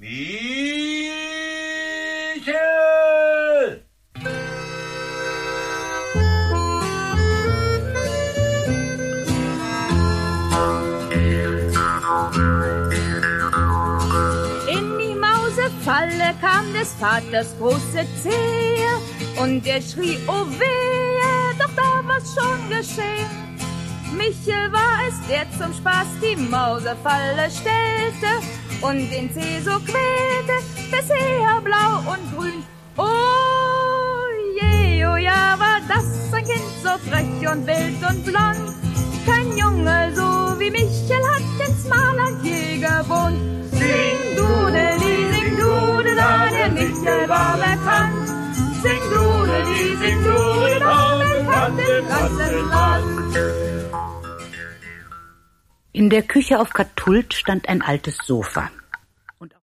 Michel! In die Mausefalle kam des Vaters große Zehe und er schrie, oh wehe, doch da war's schon geschehen. Michel war es, der zum Spaß die Mausefalle stellte und den Zeh so quälte, bis er blau und grün. Oh je, oh ja, war das ein Kind so frech und wild und blond. Kein Junge so wie Michel hat in Smarland je gewohnt. Sing Dudeli, der Michel war bekannt. Sing Dudeli, war bekannt im ganzen Land. In der Küche auf Kathult stand ein altes Sofa.